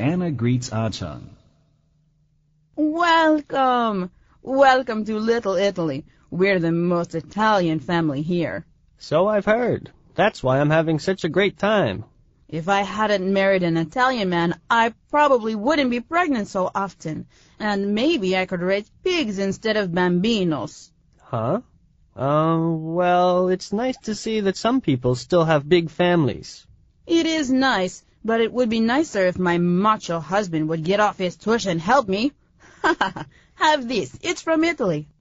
Anna greets Ah-Cheng. Welcome! Welcome to Little Italy. We're the most Italian family here. So I've heard. That's why I'm having such a great time. If I hadn't married an Italian man, I probably wouldn't be pregnant so often. And maybe I could raise pigs instead of bambinos. Huh? Well, it's nice to see that some people still have big families. It is nice, but it would be nicer if my macho husband would get off his tush and help me. Have this. It's from Italy.